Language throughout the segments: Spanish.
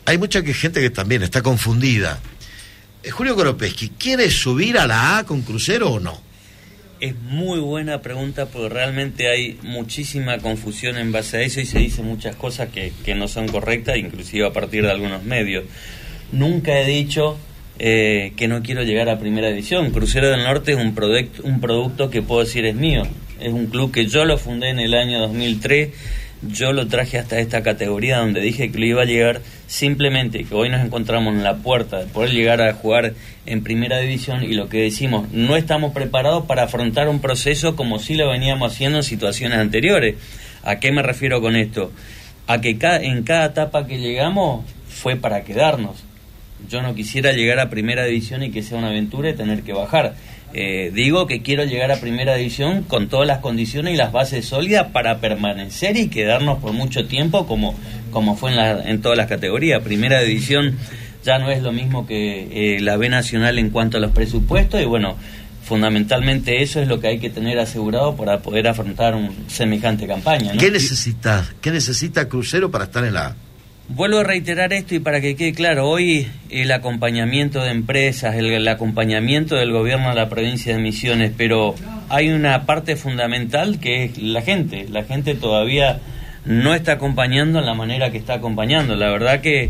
hay mucha gente que también está confundida. Julio Koropesky, ¿quiere subir a la A con Crucero o no? Es muy buena pregunta porque realmente hay muchísima confusión en base a eso y se dicen muchas cosas que no son correctas, inclusive a partir de algunos medios. Nunca he dicho que no quiero llegar a Primera División. Crucero del Norte es un producto que puedo decir es mío. Es un club que yo lo fundé en el año 2003. Yo lo traje hasta esta categoría donde dije que lo iba a llegar, simplemente que hoy nos encontramos en la puerta de poder llegar a jugar en Primera División y lo que decimos, no estamos preparados para afrontar un proceso como sí lo veníamos haciendo en situaciones anteriores. ¿A qué me refiero con esto? A que en cada etapa que llegamos fue para quedarnos. Yo no quisiera llegar a Primera División y que sea una aventura y tener que bajar. Digo que quiero llegar a Primera División con todas las condiciones y las bases sólidas para permanecer y quedarnos por mucho tiempo como fue en todas las categorías. Primera División ya no es lo mismo que la B Nacional en cuanto a los presupuestos y bueno, fundamentalmente eso es lo que hay que tener asegurado para poder afrontar un semejante campaña, ¿no? ¿Qué necesita Crucero para estar en la A? Vuelvo a reiterar esto y para que quede claro, hoy el acompañamiento de empresas, el acompañamiento del gobierno de la provincia de Misiones, pero hay una parte fundamental que es la gente. La gente todavía no está acompañando en la manera que está acompañando. La verdad que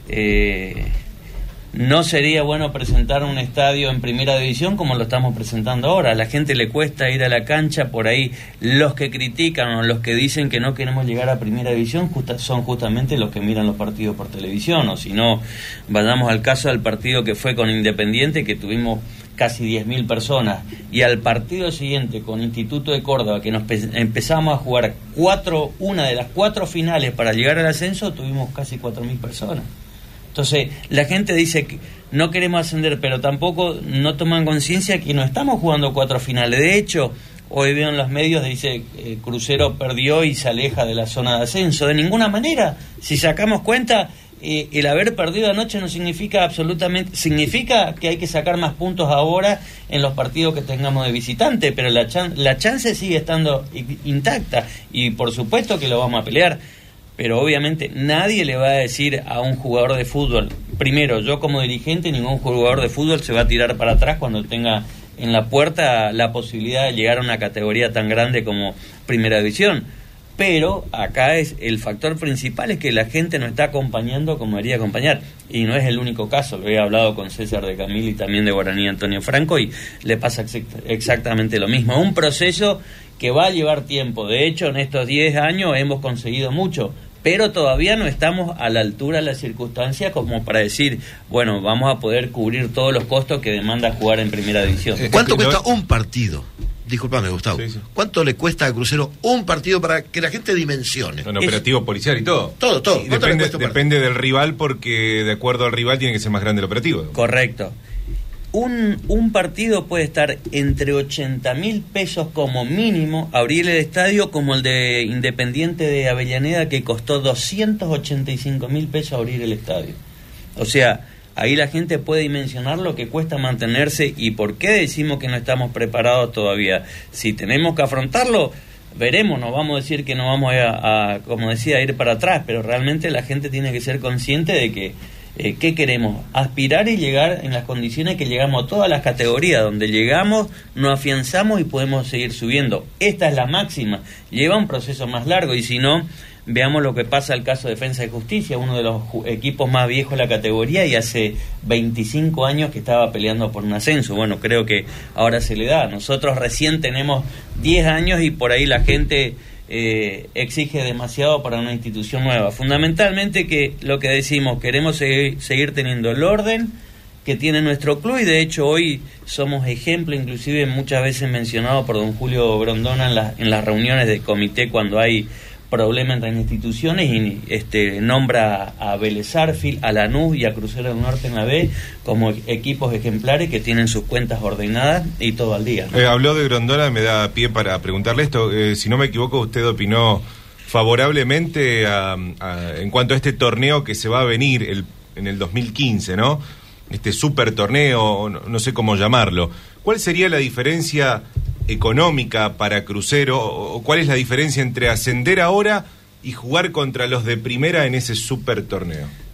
no sería bueno presentar un estadio en Primera División como lo estamos presentando ahora. A la gente le cuesta ir a la cancha, por ahí los que critican o los que dicen que no queremos llegar a Primera División son justamente los que miran los partidos por televisión, o si no, vayamos al caso del partido que fue con Independiente, que tuvimos casi 10.000 personas, y al partido siguiente con Instituto de Córdoba, que empezamos a jugar una de las 4 finales para llegar al ascenso, tuvimos casi 4.000 personas. Entonces, la gente dice que no queremos ascender, pero tampoco no toman conciencia que no estamos jugando 4 finales. De hecho, hoy veo en los medios, dice Crucero perdió y se aleja de la zona de ascenso. De ninguna manera. Si sacamos cuenta, el haber perdido anoche no significa absolutamente... Significa que hay que sacar más puntos ahora en los partidos que tengamos de visitante, pero la chance sigue estando intacta y por supuesto que lo vamos a pelear. Pero obviamente nadie le va a decir a un jugador de fútbol, primero, yo como dirigente, ningún jugador de fútbol se va a tirar para atrás cuando tenga en la puerta la posibilidad de llegar a una categoría tan grande como Primera División. Pero acá el factor principal es que la gente no está acompañando como debería acompañar. Y no es el único caso, lo he hablado con César de Camil y también de Guaraní Antonio Franco y le pasa exactamente lo mismo. Un proceso que va a llevar tiempo. De hecho, en estos 10 años hemos conseguido mucho, pero todavía no estamos a la altura de las circunstancias como para decir, bueno, vamos a poder cubrir todos los costos que demanda jugar en Primera División. ¿Cuánto cuesta un partido? Disculpame, Gustavo. Sí. ¿Cuánto le cuesta a Crucero un partido para que la gente dimensione? Un operativo policial y todo. Todo. Sí, depende del rival, porque de acuerdo al rival tiene que ser más grande el operativo. Correcto. Un partido puede estar entre 80.000 pesos como mínimo, abrir el estadio, como el de Independiente de Avellaneda, que costó 285.000 pesos abrir el estadio. O sea, ahí la gente puede dimensionar lo que cuesta mantenerse y por qué decimos que no estamos preparados todavía. Si tenemos que afrontarlo, veremos, no vamos a decir que no vamos a como decía, a ir para atrás, pero realmente la gente tiene que ser consciente de que ¿qué queremos? Aspirar y llegar en las condiciones que llegamos a todas las categorías. Donde llegamos, nos afianzamos y podemos seguir subiendo. Esta es la máxima. Lleva un proceso más largo y si no, veamos lo que pasa al caso de Defensa y Justicia, uno de los equipos más viejos de la categoría y hace 25 años que estaba peleando por un ascenso. Bueno, creo que ahora se le da. Nosotros recién tenemos 10 años y por ahí la gente exige demasiado para una institución nueva. Fundamentalmente que lo que decimos, queremos seguir teniendo el orden que tiene nuestro club y de hecho hoy somos ejemplo, inclusive muchas veces mencionado por don Julio Grondona en las reuniones de comité cuando hay problemas entre instituciones y nombra a Vélez Sarsfield, a Lanús y a Crucero del Norte en la B como equipos ejemplares que tienen sus cuentas ordenadas y todo al día, ¿no? Habló de Grondona, me da pie para preguntarle esto. Si no me equivoco, usted opinó favorablemente en cuanto a este torneo que se va a venir en el 2015, ¿no? Este super torneo, no sé cómo llamarlo. ¿Cuál sería la diferencia económica para Crucero, o cuál es la diferencia entre ascender ahora y jugar contra los de primera en ese super torneo?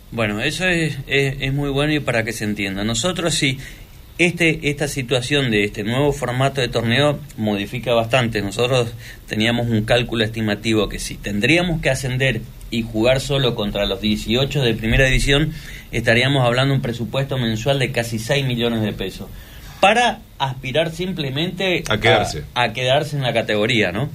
Bueno, eso es muy bueno y para que se entienda. Nosotros sí, esta situación de este nuevo formato de torneo modifica bastante. Nosotros teníamos un cálculo estimativo que si tendríamos que ascender y jugar solo contra los 18 de primera división, estaríamos hablando de un presupuesto mensual de casi 6 millones de pesos. Para aspirar simplemente a quedarse en la categoría, ¿no?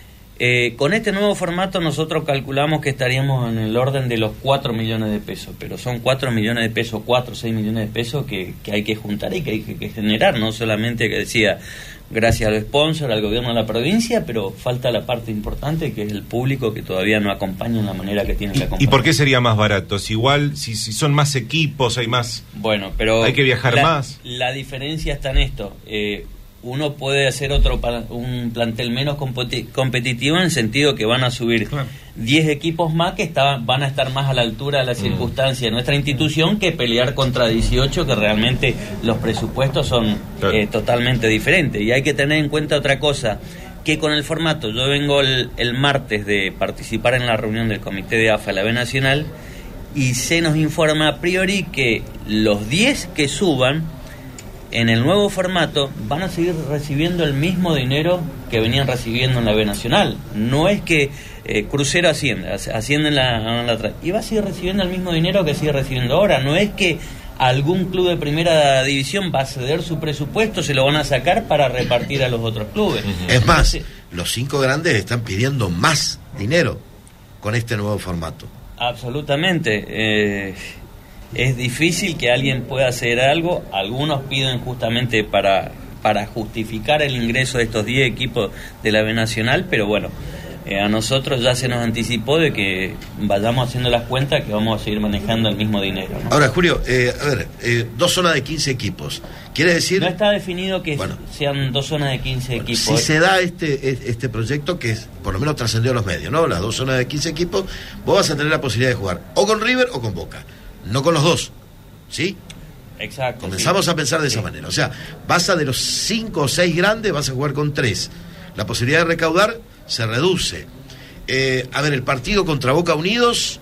Con este nuevo formato nosotros calculamos que estaríamos en el orden de los 4 millones de pesos, pero son 4 millones de pesos, 4 o 6 millones de pesos que hay que juntar y que hay que generar, no solamente que decía gracias al sponsor, al gobierno de la provincia, pero falta la parte importante que es el público que todavía no acompaña en la manera que tiene que acompañar. ¿Y por qué sería más barato? Si igual, si son más equipos, hay más... Bueno, pero... Hay que viajar más. La diferencia está en esto. Uno puede hacer un plantel menos competitivo en el sentido que van a subir 10 equipos más que van a estar más a la altura de la circunstancia de nuestra institución que pelear contra 18, que realmente los presupuestos son totalmente diferentes. Y hay que tener en cuenta otra cosa, que con el formato, yo vengo el martes de participar en la reunión del comité de AFA de la B Nacional y se nos informa a priori que los 10 que suban en el nuevo formato van a seguir recibiendo el mismo dinero que venían recibiendo en la B Nacional. No es que Crucero asciende en la y va a seguir recibiendo el mismo dinero que sigue recibiendo ahora. No es que algún club de primera división va a ceder su presupuesto, se lo van a sacar para repartir a los otros clubes. Es más, los 5 grandes están pidiendo más dinero con este nuevo formato. Absolutamente. Es difícil que alguien pueda hacer algo. Algunos piden justamente para justificar el ingreso de estos 10 equipos de la B Nacional, pero bueno, a nosotros ya se nos anticipó de que vayamos haciendo las cuentas que vamos a seguir manejando el mismo dinero, ¿no? Ahora, Julio, 2 zonas de 15 equipos. ¿Quiere decir...? No está definido que sean 2 zonas de 15 equipos. Si se da este proyecto que por lo menos trascendió a los medios, ¿no? Las 2 zonas de 15 equipos, vos vas a tener la posibilidad de jugar o con River o con Boca. No con los dos, ¿sí? Exacto. Comenzamos a pensar de esa manera. O sea, vas a de los 5 o 6 grandes, vas a jugar con 3. La posibilidad de recaudar se reduce. El partido contra Boca Unidos,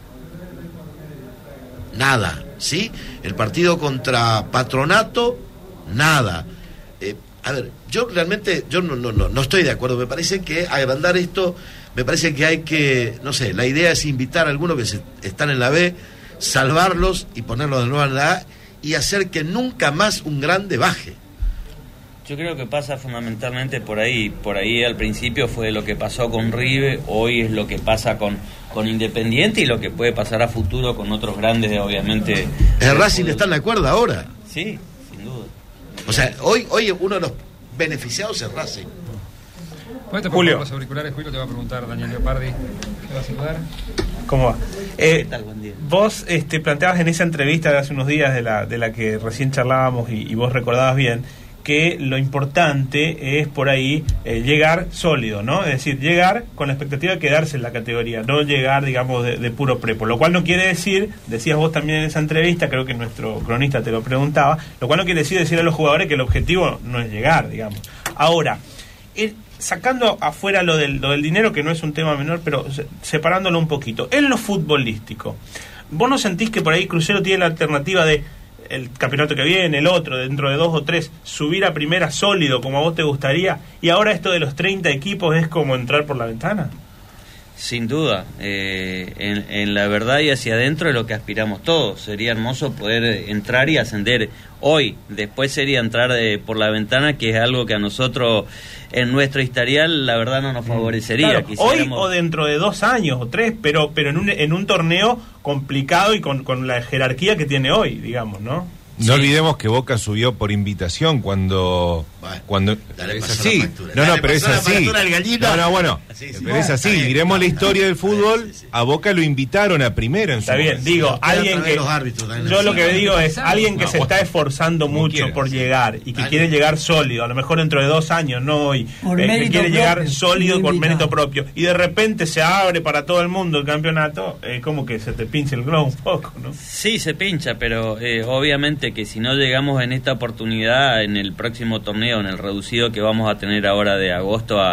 nada, ¿sí? El partido contra Patronato, nada. Yo realmente no estoy de acuerdo. Me parece que agrandar esto, me parece que hay que, no sé, la idea es invitar a algunos que están en la B, salvarlos y ponerlos de nuevo en la A y hacer que nunca más un grande baje. Yo creo que pasa fundamentalmente por ahí al principio fue lo que pasó con River, hoy es lo que pasa con Independiente y lo que puede pasar a futuro con otros grandes, obviamente. El Racing está en la cuerda ahora. Sí, sin duda. O sea, hoy uno de los beneficiados es Racing. Julio, los auriculares, Julio, te va a preguntar Daniel Leopardi. ¿Qué vas a saludar? ¿Cómo va? ¿Qué tal? Buen día. Vos planteabas en esa entrevista de hace unos días de la que recién charlábamos y vos recordabas bien que lo importante es por ahí llegar sólido, ¿no? Es decir, llegar con la expectativa de quedarse en la categoría, no llegar, digamos, de puro prepo. Lo cual no quiere decir, decías vos también en esa entrevista, creo que nuestro cronista te lo preguntaba, lo cual no quiere decir a los jugadores que el objetivo no es llegar, digamos. Ahora, sacando afuera lo del dinero, que no es un tema menor, pero separándolo un poquito, en lo futbolístico, ¿vos no sentís que por ahí Crucero tiene la alternativa de el campeonato que viene, el otro, dentro de 2 o 3, subir a primera sólido como a vos te gustaría, y ahora esto de los 30 equipos es como entrar por la ventana? Sin duda, en la verdad y hacia adentro es lo que aspiramos todos. Sería hermoso poder entrar y ascender hoy. Después sería entrar por la ventana, que es algo que a nosotros en nuestro historial la verdad no nos favorecería. Claro, hoy o dentro de 2 años o 3, pero en un torneo complicado y con la jerarquía que tiene hoy, digamos, ¿no? No olvidemos que Boca subió por invitación cuando es así. Pero es así. Pero es así. Miremos la historia del fútbol. A Boca lo invitaron a primera en su momento. Está bien, digo, alguien que yo lo que digo es alguien que se está esforzando mucho por llegar y que quiere llegar sólido, a lo mejor dentro de 2 años, no hoy, que quiere llegar sólido por mérito propio y de repente se abre para todo el mundo el campeonato, como que se te pincha el globo un poco, ¿no? Sí, se pincha, pero obviamente que si no llegamos en esta oportunidad, en el próximo torneo, en el reducido que vamos a tener ahora de agosto a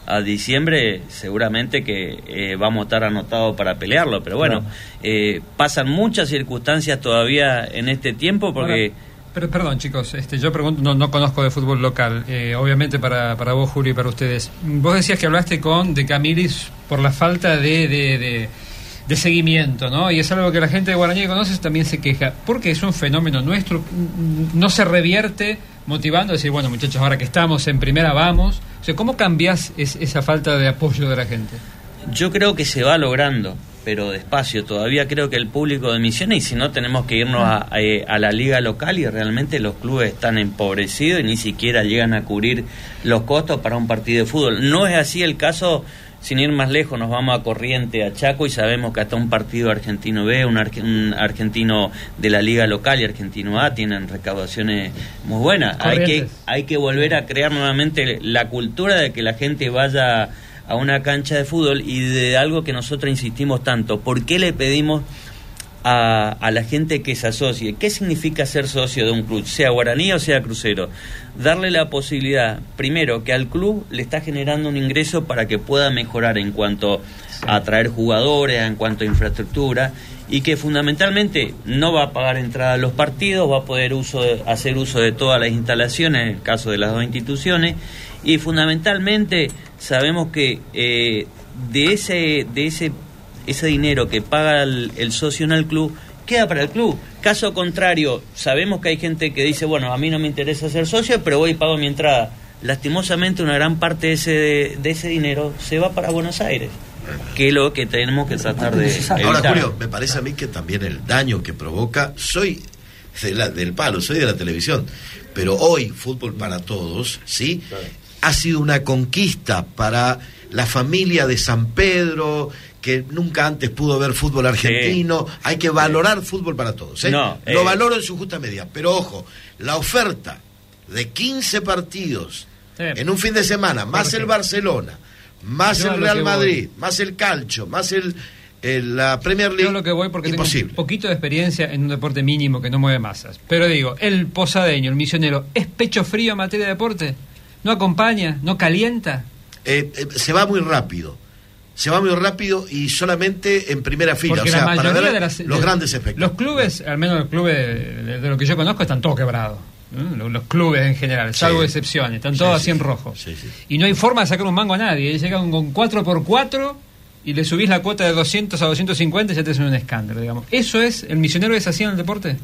a diciembre, seguramente que vamos a estar anotados para pelearlo, pero bueno, pasan muchas circunstancias todavía en este tiempo porque... Pero perdón, chicos, yo pregunto, no conozco de fútbol local, obviamente para vos, Julio, y para ustedes. Vos decías que hablaste con De Camilis por la falta de seguimiento, ¿no? Y es algo que la gente de Guaraní que conoces también se queja, porque es un fenómeno nuestro, no se revierte motivando a decir, bueno, muchachos, ahora que estamos en primera, vamos. O sea, ¿cómo cambiás esa falta de apoyo de la gente? Yo creo que se va logrando, pero despacio. Todavía creo que el público de Misiones, y si no tenemos que irnos a la liga local, y realmente los clubes están empobrecidos y ni siquiera llegan a cubrir los costos para un partido de fútbol. No es así el caso, sin ir más lejos, nos vamos a Corrientes, a Chaco, y sabemos que hasta un partido argentino B, un argentino de la liga local y argentino A tienen recaudaciones muy buenas. Hay que volver a crear nuevamente la cultura de que la gente vaya a una cancha de fútbol, y de algo que nosotros insistimos tanto. ¿Por qué le pedimos a la gente que se asocie? ¿Qué significa ser socio de un club, sea Guaraní o sea Crucero? Darle la posibilidad, primero, que al club le está generando un ingreso para que pueda mejorar en cuanto a atraer jugadores, en cuanto a infraestructura, y que fundamentalmente no va a pagar entrada a los partidos, va a poder hacer uso de todas las instalaciones, en el caso de las dos instituciones, y fundamentalmente sabemos que de ese dinero que paga el socio en el club, queda para el club. Caso contrario, sabemos que hay gente que dice, bueno, a mí no me interesa ser socio, pero voy y pago mi entrada. Lastimosamente una gran parte de ese dinero se va para Buenos Aires, que es lo que tenemos que tratar de evitar. Ahora, Julio, me parece a mí que también el daño que provoca, soy del palo, soy de la televisión, pero hoy Fútbol para Todos, ¿sí? Claro. Ha sido una conquista para la familia de San Pedro, que nunca antes pudo ver fútbol argentino. Sí. Hay que valorar Fútbol para Todos, ¿eh? Lo valoro en su justa medida, pero ojo, la oferta de 15 partidos en un fin de semana, más el Barcelona, más el Real Madrid, más el Calcio, más la Premier League, yo lo que voy porque imposible. Tengo un poquito de experiencia en un deporte mínimo que no mueve masas, pero digo, el posadeño, el misionero, ¿es pecho frío en materia de deporte? ¿No acompaña? ¿No calienta? Se va muy rápido. Se va muy rápido y solamente en primera fila. Porque o sea, para ver los grandes espectáculos. Los clubes, al menos los clubes de lo que yo conozco, están todos quebrados. Los clubes en general, salvo excepciones, están todos así en rojo. Sí. Y no hay forma de sacar un mango a nadie. Llegan con 4x4 y le subís la cuota de 200 a 250 y ya te hacen un escándalo, digamos. ¿Eso es? ¿El misionero es así en el deporte?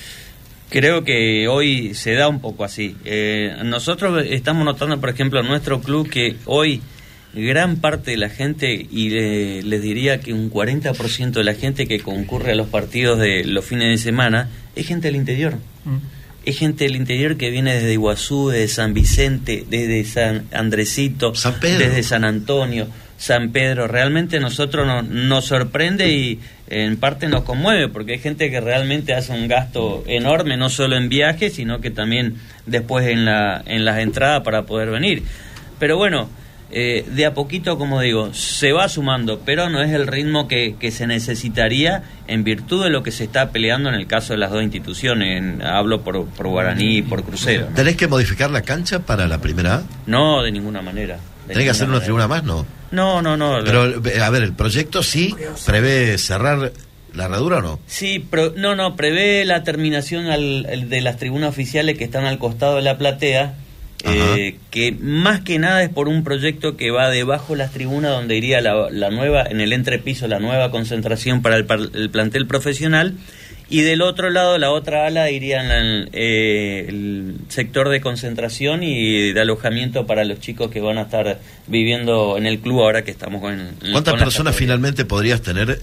Creo que hoy se da un poco así. Nosotros estamos notando, por ejemplo, en nuestro club, que hoy gran parte de la gente, y les diría que un 40% de la gente que concurre a los partidos de los fines de semana, es gente del interior. Es gente del interior que viene desde Iguazú, desde San Vicente, desde San Andresito, desde San Antonio, San Pedro. Realmente nosotros nos sorprende y en parte nos conmueve, porque hay gente que realmente hace un gasto enorme, no solo en viajes, sino que también después en las entradas para poder venir. Pero bueno, de a poquito, como digo, se va sumando, pero no es el ritmo que se necesitaría en virtud de lo que se está peleando en el caso de las dos instituciones. Hablo por Guaraní y por Crucero, ¿no? ¿Tenés que modificar la cancha para la primera A? No, de ninguna manera. ¿Tenés que hacer una tribuna más? No. No. Pero, a ver, ¿el proyecto sí prevé cerrar la herradura o no? Sí, prevé la terminación de las tribunas oficiales que están al costado de la platea, que más que nada es por un proyecto que va debajo de las tribunas, donde iría la nueva, en el entrepiso, la nueva concentración para el plantel profesional, y del otro lado, la otra ala, iría en el sector de concentración y de alojamiento para los chicos que van a estar viviendo en el club ahora que estamos ¿Cuántas personas finalmente podrías tener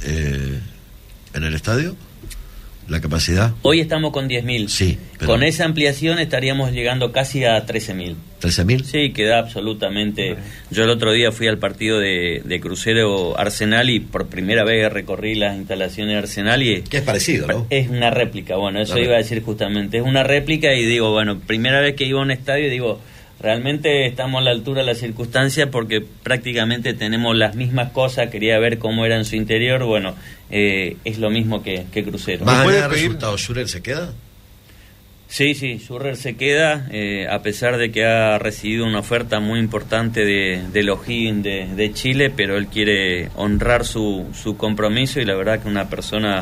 en el estadio? ¿La capacidad? Hoy estamos con 10.000. Sí. Pero... con esa ampliación estaríamos llegando casi a 13.000. ¿13.000? Sí, queda absolutamente... Yo el otro día fui al partido de Crucero Arsenal y por primera vez recorrí las instalaciones de Arsenal y... que es parecido, ¿no? Es una réplica, bueno, eso iba a decir justamente. Es una réplica y digo, bueno, primera vez que iba a un estadio y digo... realmente estamos a la altura de la circunstancia porque prácticamente tenemos las mismas cosas. Quería ver cómo era en su interior. Bueno, es lo mismo que Crucero. ¿Más allá de resultados, Schürrle se queda? Sí, Schurrer se queda, a pesar de que ha recibido una oferta muy importante del O'Higgins de Chile, pero él quiere honrar su compromiso, y la verdad que una persona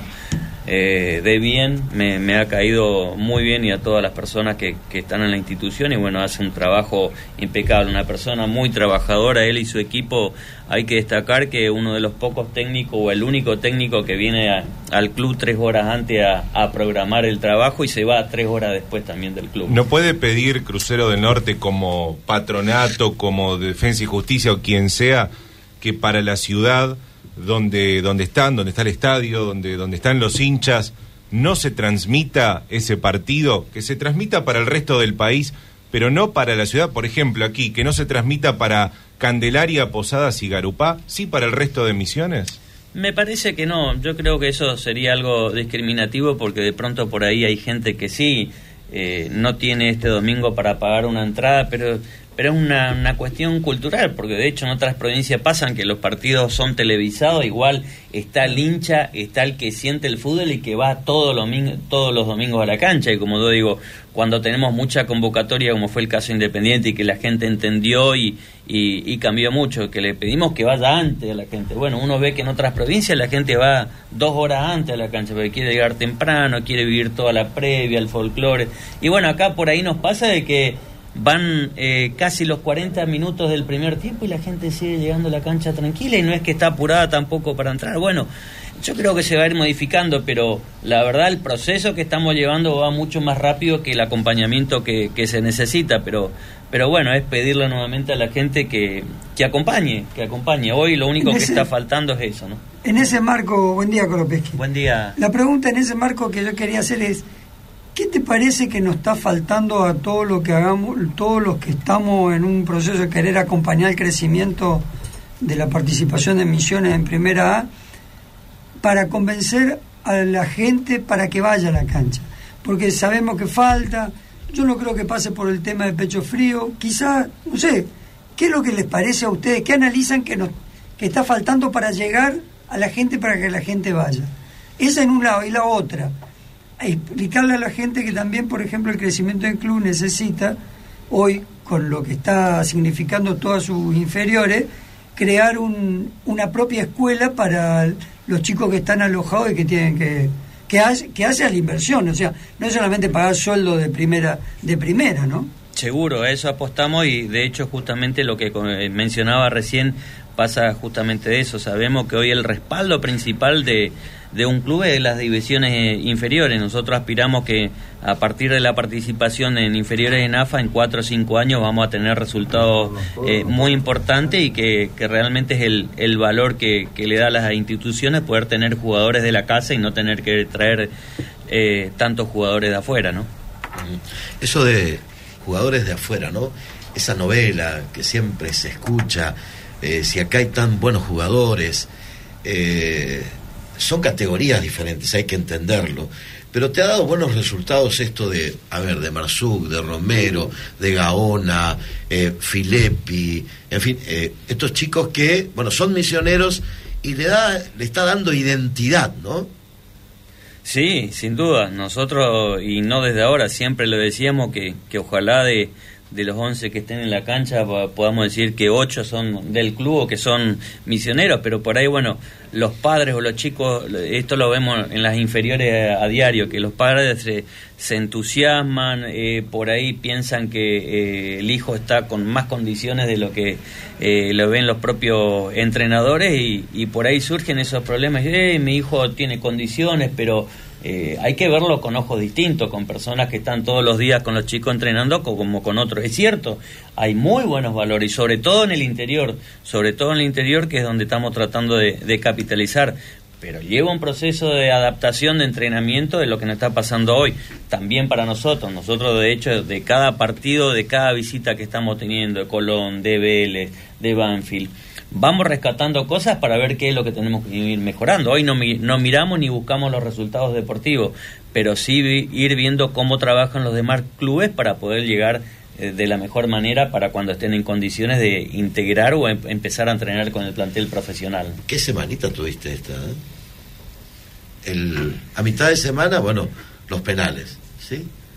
de bien, me ha caído muy bien, y a todas las personas que están en la institución, y bueno, hace un trabajo impecable, una persona muy trabajadora, él y su equipo. Hay que destacar que uno de los pocos técnicos, o el único técnico que viene al club 3 horas antes a programar el trabajo, y se va 3 horas después también del club. ¿No puede pedir Crucero del Norte, como Patronato, como Defensa y Justicia o quien sea, que para la ciudad donde está el estadio, donde están los hinchas, no se transmita ese partido, que se transmita para el resto del país, pero no para la ciudad? Por ejemplo, aquí, que no se transmita para Candelaria, Posadas y Garupá, ¿sí para el resto de Misiones? Me parece que no, yo creo que eso sería algo discriminativo, porque de pronto por ahí hay gente que sí no tiene este domingo para pagar una entrada, pero es una cuestión cultural, porque de hecho en otras provincias pasan que los partidos son televisados, igual está el hincha, está el que siente el fútbol y que va todos los domingos a la cancha, y como yo digo, cuando tenemos mucha convocatoria, como fue el caso Independiente, y que la gente entendió y cambió mucho, que le pedimos que vaya antes a la gente. Bueno, uno ve que en otras provincias la gente va 2 horas antes a la cancha, porque quiere llegar temprano, quiere vivir toda la previa, el folclore, y bueno, acá por ahí nos pasa de que van casi los 40 minutos del primer tiempo y la gente sigue llegando a la cancha tranquila, y no es que está apurada tampoco para entrar. Bueno, yo creo que se va a ir modificando, pero la verdad el proceso que estamos llevando va mucho más rápido que el acompañamiento que se necesita, pero bueno, es pedirle nuevamente a la gente que acompañe. Hoy lo único que está faltando es eso, ¿no? En ese marco, buen día, Koropesky. Buen día. La pregunta en ese marco que yo quería hacer es: ¿qué te parece que nos está faltando a todo lo que hagamos, todos los que estamos en un proceso de querer acompañar el crecimiento de la participación de Misiones en Primera A, para convencer a la gente para que vaya a la cancha? Porque sabemos que falta. Yo no creo que pase por el tema de pecho frío. Quizá, no sé, ¿qué es lo que les parece a ustedes? ¿Qué analizan que está faltando para llegar a la gente, para que la gente vaya? Esa en un lado. Y la otra, explicarle a la gente que también, por ejemplo, el crecimiento del club necesita, hoy, con lo que está significando todas sus inferiores, crear una propia escuela para los chicos que están alojados y que tienen que hace a la inversión. O sea, no es solamente pagar sueldo de primera, ¿no? Seguro, a eso apostamos, y de hecho justamente lo que mencionaba recién pasa justamente de eso. Sabemos que hoy el respaldo principal de un club es las divisiones inferiores. Nosotros aspiramos que a partir de la participación en inferiores en AFA, en 4 o 5 años vamos a tener resultados muy importantes, y que realmente es el valor que le da a las instituciones poder tener jugadores de la casa y no tener que traer tantos jugadores de afuera, ¿no? Eso de jugadores de afuera, ¿no? Esa novela que siempre se escucha, si acá hay tan buenos jugadores, son categorías diferentes, hay que entenderlo, pero te ha dado buenos resultados esto de Marzuk, de Romero, de Gaona, Filippi, en fin, estos chicos que, bueno, son misioneros y le está dando identidad, ¿no? Sí, sin duda. Nosotros, y no desde ahora, siempre lo decíamos que ojalá de los 11 que estén en la cancha podamos decir que 8 son del club o que son misioneros, pero por ahí, bueno, los padres o los chicos, esto lo vemos en las inferiores a diario, que los padres se entusiasman, por ahí piensan que el hijo está con más condiciones de lo que lo ven los propios entrenadores, y por ahí surgen esos problemas. Mi hijo tiene condiciones, pero hay que verlo con ojos distintos, con personas que están todos los días con los chicos entrenando como con otros. Es cierto, hay muy buenos valores, y sobre todo en el interior, que es donde estamos tratando de capitalizar, pero lleva un proceso de adaptación, de entrenamiento de lo que nos está pasando hoy, también para nosotros. Nosotros, de hecho, de cada partido, de cada visita que estamos teniendo, de Colón, de Vélez, de Banfield, vamos rescatando cosas para ver qué es lo que tenemos que ir mejorando. Hoy no miramos ni buscamos los resultados deportivos, pero sí ir viendo cómo trabajan los demás clubes para poder llegar de la mejor manera para cuando estén en condiciones de integrar o empezar a entrenar con el plantel profesional. ¿Qué semanita tuviste esta? A mitad de semana, bueno, los penales, ¿sí?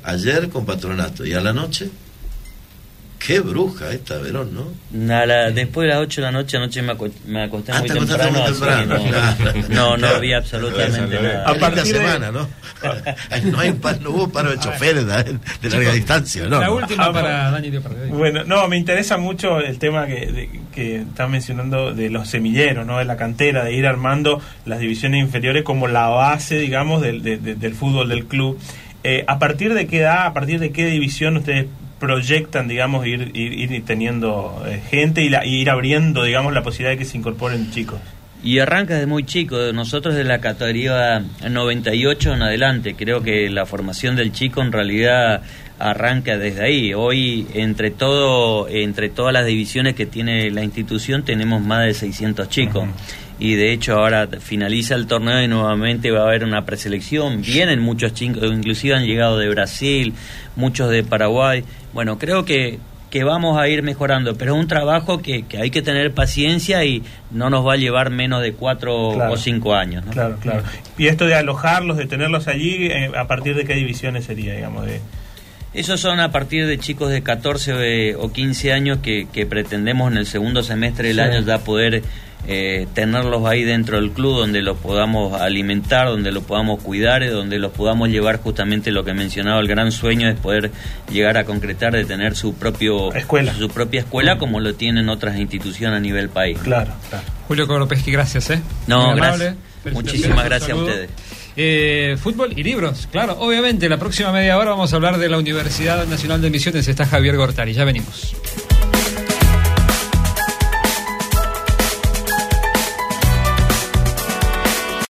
ayer con Patronato, y a la noche, qué bruja esta Verón, ¿no? Después de las 8 de la noche, anoche me acosté muy temprano, muy temprano, no había absolutamente nada. A partir de semana, ¿no? No hubo paro de choferes de larga distancia, ¿no? La última para Dani de Parque. Bueno, no, me interesa mucho el tema que estás mencionando de los semilleros, ¿no? De la cantera, de ir armando las divisiones inferiores como la base, digamos, del fútbol del club. ¿A partir de qué edad, a partir de qué división ustedes proyectan, digamos, ir teniendo gente y ir abriendo, digamos, la posibilidad de que se incorporen chicos? Y arranca desde muy chico, nosotros de la categoría 98 en adelante, creo que la formación del chico en realidad arranca desde ahí. Hoy, entre todas las divisiones que tiene la institución, tenemos más de 600 chicos. Uh-huh. Y de hecho ahora finaliza el torneo y nuevamente va a haber una preselección. Vienen muchos chicos, inclusive han llegado de Brasil, muchos de Paraguay. Bueno, creo que vamos a ir mejorando, pero es un trabajo que hay que tener paciencia y no nos va a llevar menos de 4 o 5 años, ¿no? Claro. Y esto de alojarlos, de tenerlos allí, ¿a partir de qué divisiones sería, digamos? Esos son a partir de chicos de 14 o 15 años que pretendemos en el segundo semestre del año ya poder tenerlos ahí dentro del club, donde los podamos alimentar, donde los podamos cuidar, donde los podamos llevar justamente lo que mencionaba, el gran sueño es poder llegar a concretar de tener su propia escuela como lo tienen otras instituciones a nivel país. Claro. Julio Koropesky, gracias. No, gracias. Muchísimas gracias a ustedes. Fútbol y libros, claro, obviamente la próxima media hora vamos a hablar de la Universidad Nacional de Misiones. Está Javier Gortari, ya venimos.